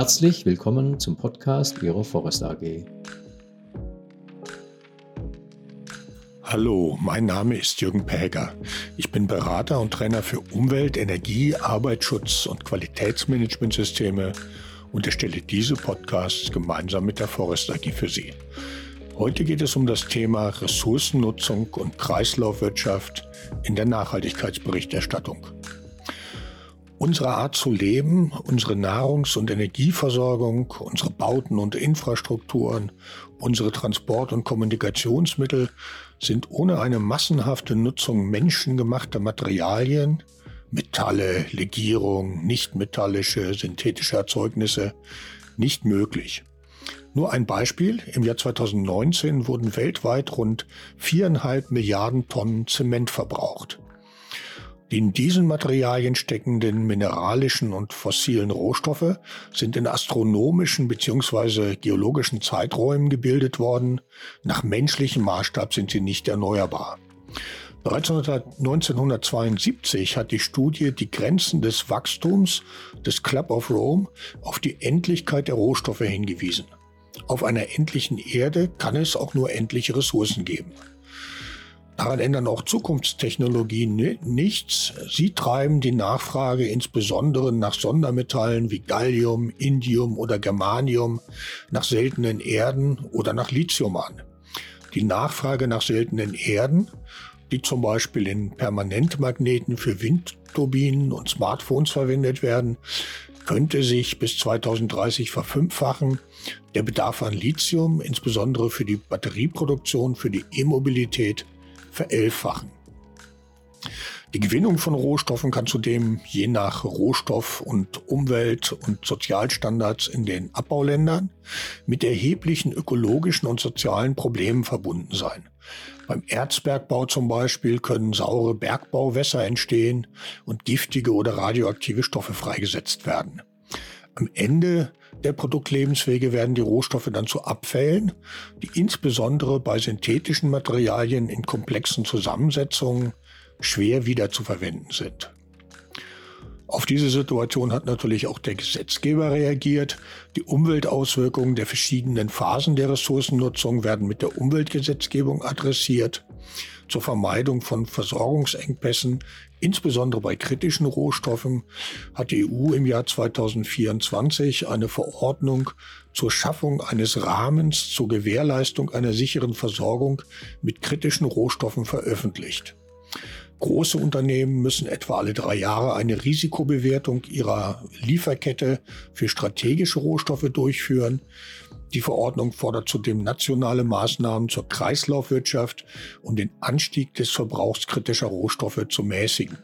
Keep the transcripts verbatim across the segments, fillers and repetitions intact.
Herzlich willkommen zum Podcast Ihrer Forest A G. Hallo, mein Name ist Jürgen Päger. Ich bin Berater und Trainer für Umwelt-, Energie-, Arbeitsschutz und Qualitätsmanagementsysteme und erstelle diese Podcasts gemeinsam mit der Forest A G für Sie. Heute geht es um das Thema Ressourcennutzung und Kreislaufwirtschaft in der Nachhaltigkeitsberichterstattung. Unsere Art zu leben, unsere Nahrungs- und Energieversorgung, unsere Bauten und Infrastrukturen, unsere Transport- und Kommunikationsmittel sind ohne eine massenhafte Nutzung menschengemachter Materialien, Metalle, Legierung, nichtmetallische, synthetische Erzeugnisse nicht möglich. Nur ein Beispiel: Im Jahr zweitausendneunzehn wurden weltweit rund viereinhalb Milliarden Tonnen Zement verbraucht. Die in diesen Materialien steckenden mineralischen und fossilen Rohstoffe sind in astronomischen bzw. geologischen Zeiträumen gebildet worden. Nach menschlichem Maßstab sind sie nicht erneuerbar. Bereits neunzehnhundertzweiundsiebzig hat die Studie die Grenzen des Wachstums des Club of Rome auf die Endlichkeit der Rohstoffe hingewiesen. Auf einer endlichen Erde kann es auch nur endliche Ressourcen geben. Daran ändern auch Zukunftstechnologien nichts. Sie treiben die Nachfrage insbesondere nach Sondermetallen wie Gallium, Indium oder Germanium, nach seltenen Erden oder nach Lithium an. Die Nachfrage nach seltenen Erden, die zum Beispiel in Permanentmagneten für Windturbinen und Smartphones verwendet werden, könnte sich bis zweitausenddreißig verfünffachen. Der Bedarf an Lithium, insbesondere für die Batterieproduktion, für die E-Mobilität, verelfachen. Die Gewinnung von Rohstoffen kann zudem je nach Rohstoff- und Umwelt- und Sozialstandards in den Abbauländern mit erheblichen ökologischen und sozialen Problemen verbunden sein. Beim Erzbergbau zum Beispiel können saure Bergbauwässer entstehen und giftige oder radioaktive Stoffe freigesetzt werden. Am Ende der Produktlebenswege werden die Rohstoffe dann zu Abfällen, die insbesondere bei synthetischen Materialien in komplexen Zusammensetzungen schwer wiederzuverwenden sind. Auf diese Situation hat natürlich auch der Gesetzgeber reagiert. Die Umweltauswirkungen der verschiedenen Phasen der Ressourcennutzung werden mit der Umweltgesetzgebung adressiert. Zur Vermeidung von Versorgungsengpässen, insbesondere bei kritischen Rohstoffen, hat die E U im Jahr zweitausendvierundzwanzig eine Verordnung zur Schaffung eines Rahmens zur Gewährleistung einer sicheren Versorgung mit kritischen Rohstoffen veröffentlicht. Große Unternehmen müssen etwa alle drei Jahre eine Risikobewertung ihrer Lieferkette für strategische Rohstoffe durchführen. Die Verordnung fordert zudem nationale Maßnahmen zur Kreislaufwirtschaft, um den Anstieg des Verbrauchs kritischer Rohstoffe zu mäßigen.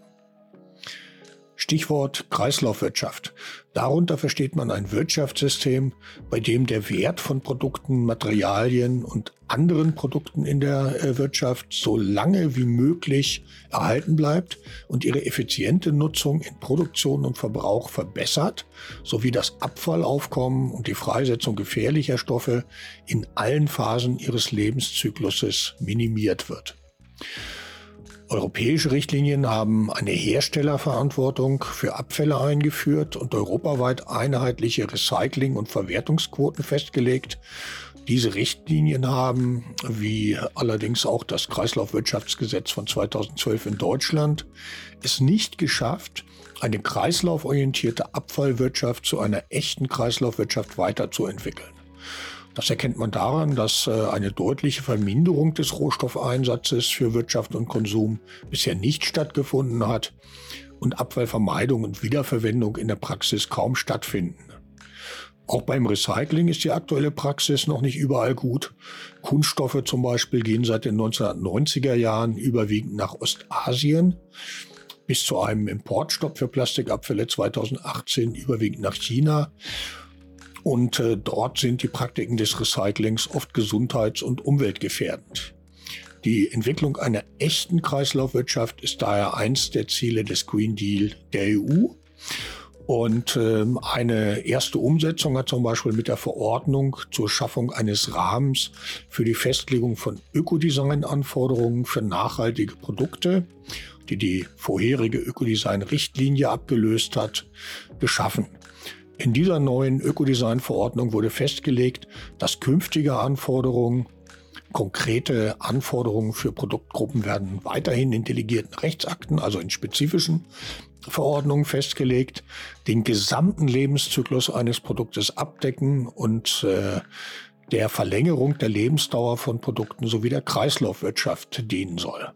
Stichwort Kreislaufwirtschaft. Darunter versteht man ein Wirtschaftssystem, bei dem der Wert von Produkten, Materialien und anderen Produkten in der Wirtschaft so lange wie möglich erhalten bleibt und ihre effiziente Nutzung in Produktion und Verbrauch verbessert, sowie das Abfallaufkommen und die Freisetzung gefährlicher Stoffe in allen Phasen ihres Lebenszykluses minimiert wird. Europäische Richtlinien haben eine Herstellerverantwortung für Abfälle eingeführt und europaweit einheitliche Recycling- und Verwertungsquoten festgelegt. Diese Richtlinien haben, wie allerdings auch das Kreislaufwirtschaftsgesetz von zweitausendzwölf in Deutschland, es nicht geschafft, eine kreislauforientierte Abfallwirtschaft zu einer echten Kreislaufwirtschaft weiterzuentwickeln. Das erkennt man daran, dass eine deutliche Verminderung des Rohstoffeinsatzes für Wirtschaft und Konsum bisher nicht stattgefunden hat und Abfallvermeidung und Wiederverwendung in der Praxis kaum stattfinden. Auch beim Recycling ist die aktuelle Praxis noch nicht überall gut. Kunststoffe zum Beispiel gehen seit den neunzehnhundertneunziger Jahren überwiegend nach Ostasien, bis zu einem Importstopp für Plastikabfälle zweitausendachtzehn überwiegend nach China. Und äh, dort sind die Praktiken des Recyclings oft gesundheits- und umweltgefährdend. Die Entwicklung einer echten Kreislaufwirtschaft ist daher eins der Ziele des Green Deal der E U. Und äh, eine erste Umsetzung hat zum Beispiel mit der Verordnung zur Schaffung eines Rahmens für die Festlegung von Ökodesign-Anforderungen für nachhaltige Produkte, die die vorherige Ökodesign-Richtlinie abgelöst hat, geschaffen. In dieser neuen Ökodesign-Verordnung wurde festgelegt, dass künftige Anforderungen, konkrete Anforderungen für Produktgruppen werden weiterhin in delegierten Rechtsakten, also in spezifischen Verordnungen festgelegt, den gesamten Lebenszyklus eines Produktes abdecken und äh, der Verlängerung der Lebensdauer von Produkten sowie der Kreislaufwirtschaft dienen soll.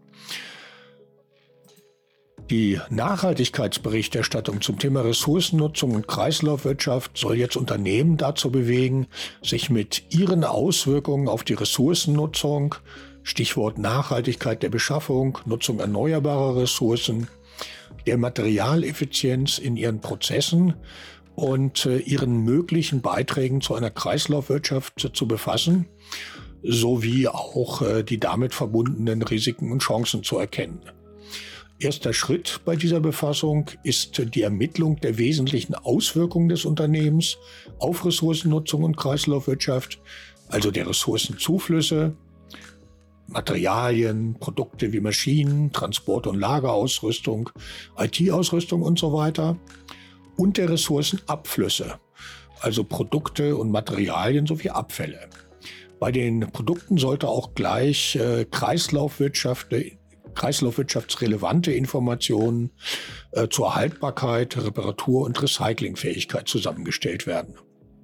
Die Nachhaltigkeitsberichterstattung zum Thema Ressourcennutzung und Kreislaufwirtschaft soll jetzt Unternehmen dazu bewegen, sich mit ihren Auswirkungen auf die Ressourcennutzung, Stichwort Nachhaltigkeit der Beschaffung, Nutzung erneuerbarer Ressourcen, der Materialeffizienz in ihren Prozessen und äh, ihren möglichen Beiträgen zu einer Kreislaufwirtschaft äh, zu befassen, sowie auch äh, die damit verbundenen Risiken und Chancen zu erkennen. Erster Schritt bei dieser Befassung ist die Ermittlung der wesentlichen Auswirkungen des Unternehmens auf Ressourcennutzung und Kreislaufwirtschaft, also der Ressourcenzuflüsse, Materialien, Produkte wie Maschinen, Transport- und Lagerausrüstung, I T-Ausrüstung und so weiter und der Ressourcenabflüsse, also Produkte und Materialien sowie Abfälle. Bei den Produkten sollte auch gleich äh, Kreislaufwirtschaft, kreislaufwirtschaftsrelevante Informationen äh, zur Haltbarkeit, Reparatur- und Recyclingfähigkeit zusammengestellt werden.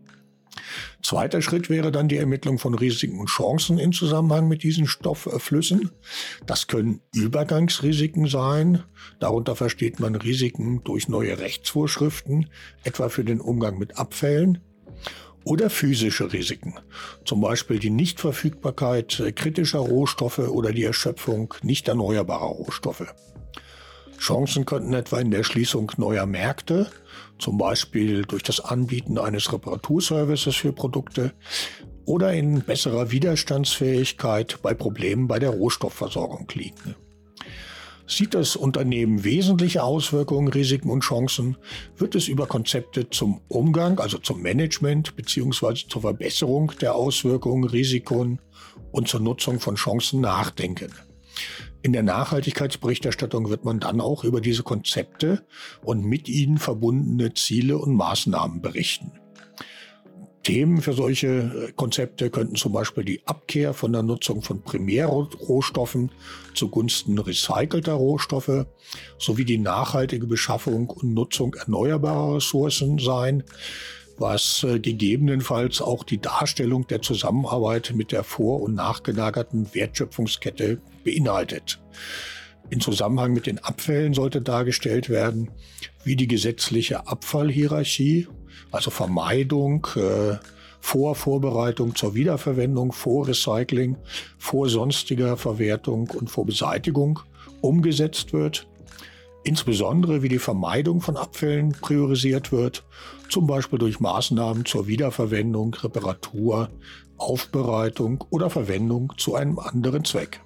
Zweiter Schritt wäre dann die Ermittlung von Risiken und Chancen in Zusammenhang mit diesen Stoffflüssen. Das können Übergangsrisiken sein. Darunter versteht man Risiken durch neue Rechtsvorschriften, etwa für den Umgang mit Abfällen. Oder physische Risiken, zum Beispiel die Nichtverfügbarkeit kritischer Rohstoffe oder die Erschöpfung nicht erneuerbarer Rohstoffe. Chancen könnten etwa in der Schließung neuer Märkte, zum Beispiel durch das Anbieten eines Reparaturservices für Produkte oder in besserer Widerstandsfähigkeit bei Problemen bei der Rohstoffversorgung liegen. Sieht das Unternehmen wesentliche Auswirkungen, Risiken und Chancen, wird es über Konzepte zum Umgang, also zum Management bzw. zur Verbesserung der Auswirkungen, Risiken und zur Nutzung von Chancen nachdenken. In der Nachhaltigkeitsberichterstattung wird man dann auch über diese Konzepte und mit ihnen verbundene Ziele und Maßnahmen berichten. Themen für solche Konzepte könnten zum Beispiel die Abkehr von der Nutzung von Primärrohstoffen zugunsten recycelter Rohstoffe sowie die nachhaltige Beschaffung und Nutzung erneuerbarer Ressourcen sein, was äh, gegebenenfalls auch die Darstellung der Zusammenarbeit mit der vor- und nachgelagerten Wertschöpfungskette beinhaltet. In Zusammenhang mit den Abfällen sollte dargestellt werden, wie die gesetzliche Abfallhierarchie, also Vermeidung, äh, vor Vorbereitung zur Wiederverwendung, vor Recycling, vor sonstiger Verwertung und vor Beseitigung umgesetzt wird. Insbesondere wie die Vermeidung von Abfällen priorisiert wird, zum Beispiel durch Maßnahmen zur Wiederverwendung, Reparatur, Aufbereitung oder Verwendung zu einem anderen Zweck.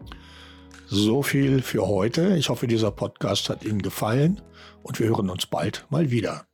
So viel für heute. Ich hoffe, dieser Podcast hat Ihnen gefallen und wir hören uns bald mal wieder.